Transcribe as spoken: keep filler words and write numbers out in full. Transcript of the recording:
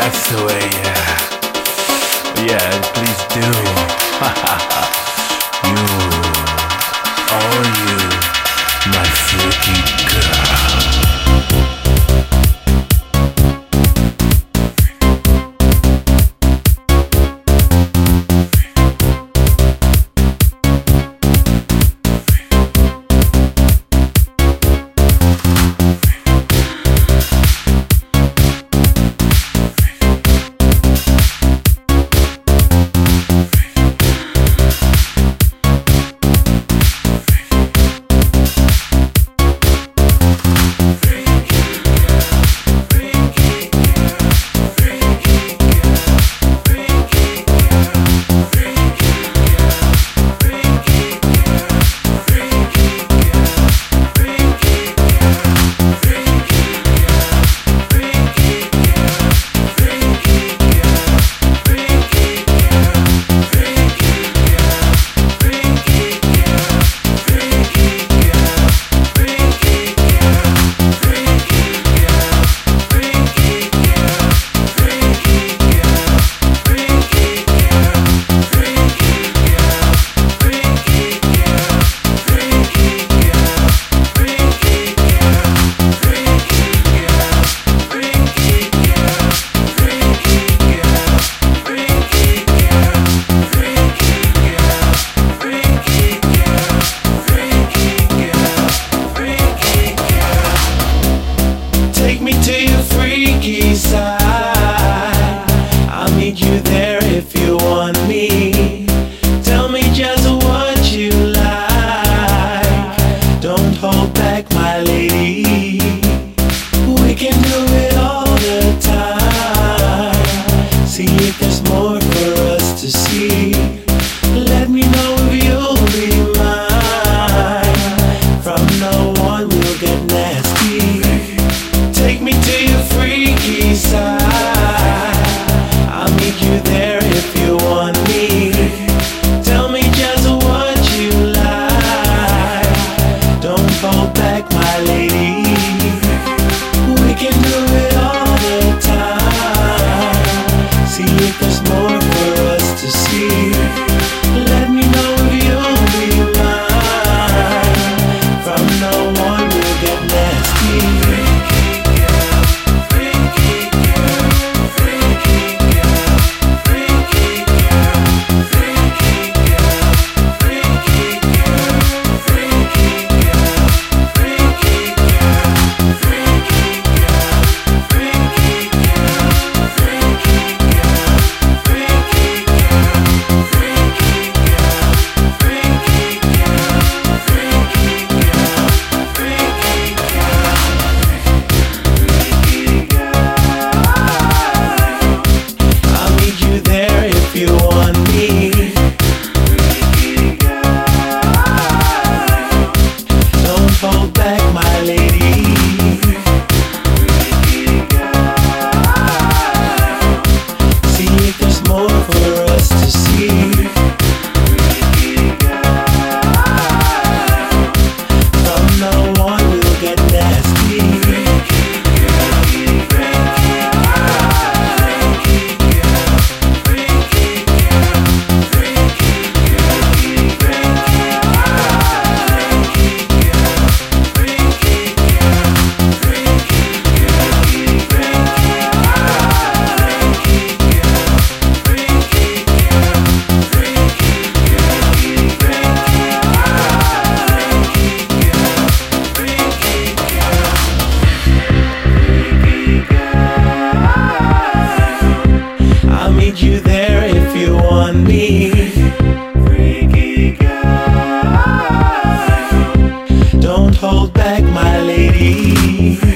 that's the way, yeah. Yeah, please do. You, oh you, my freaky girl. Take me to your freaky side. I'll meet you there if you want me. Tell me just what you like. Don't hold back, my lady. We can do it all the time. See if there's more for us to see. Let me know if you'll be mine. From now on we'll get nasty. Take me to your freaky side. I'll meet you there if you want me. Tell me just what you like. Don't hold back, my lady. We can do it all the time. See if there's more for us to see. Let me know if you'll be mine. From now on we'll get nasty. Hold back, my lady. See if there's more for us to see. From now on we'll get nasty. I'll meet you there if you want me. Freaky girl. Don't hold back, my lady.